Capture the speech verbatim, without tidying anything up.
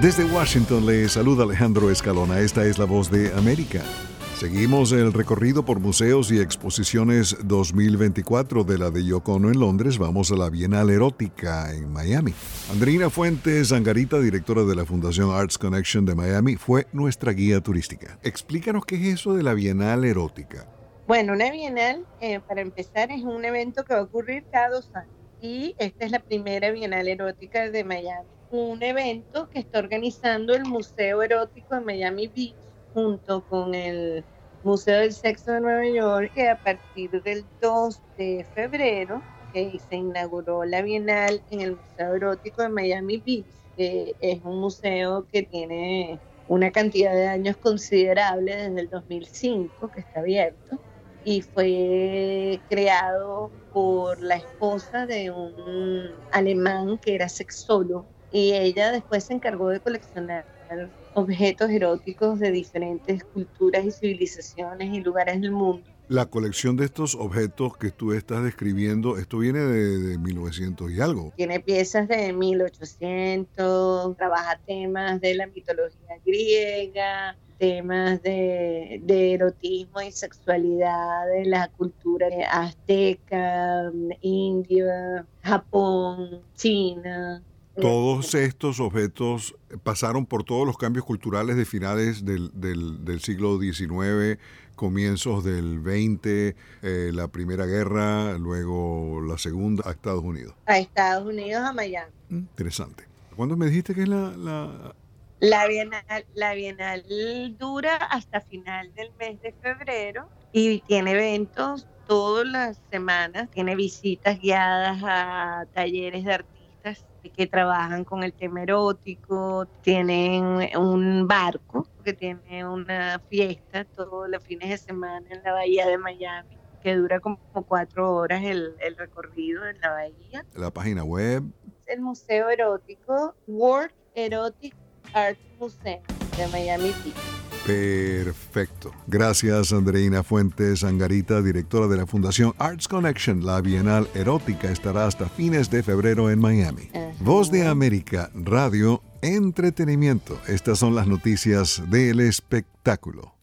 Desde Washington le saluda Alejandro Escalona. Esta es La Voz de América. Seguimos el recorrido por museos y exposiciones dos mil veinticuatro de la de Yoko Ono en Londres. Vamos a la Bienal Erótica en Miami. Andreina Fuentes Angarita, directora de la Fundación Arts Connection de Miami, fue nuestra guía turística. Explícanos qué es eso de la Bienal Erótica. Bueno, una Bienal, eh, para empezar, es un evento que va a ocurrir cada dos años. Y esta es la primera Bienal Erótica de Miami. Un evento que está organizando el Museo Erótico de Miami Beach junto con el Museo del Sexo de Nueva York, que a partir del dos de febrero que se inauguró la Bienal en el Museo Erótico de Miami Beach, que es un museo que tiene una cantidad de años considerable desde el dos mil cinco que está abierto, y fue creado por la esposa de un alemán que era sexólogo, y ella después se encargó de coleccionar objetos eróticos de diferentes culturas y civilizaciones y lugares del mundo. La colección de estos objetos que tú estás describiendo, esto viene de, de mil novecientos y algo. Tiene piezas de mil ochocientos, trabaja temas de la mitología griega, temas de, de erotismo y sexualidad de la cultura azteca, india, Japón, China. Todos estos objetos pasaron por todos los cambios culturales de finales del, del, del siglo diecinueve, comienzos del veinte, eh, la Primera Guerra, luego la Segunda, a Estados Unidos. A Estados Unidos, a Miami. Interesante. ¿Cuándo me dijiste que es la...? La, la, Bienal, la Bienal dura hasta final del mes de febrero y tiene eventos todas las semanas. Tiene visitas guiadas a talleres de artistas que trabajan con el tema erótico, tienen un barco que tiene una fiesta todos los fines de semana en la bahía de Miami, que dura como cuatro horas el, el recorrido en la bahía. La página web. El Museo Erótico, World Erotic Art Museum de Miami Beach. Perfecto. Gracias, Andreina Fuentes Angarita, directora de la Fundación Arts Connection. La Bienal Erótica estará hasta fines de febrero en Miami. Uh-huh. Voz de América, Radio, Entretenimiento. Estas son las noticias del espectáculo.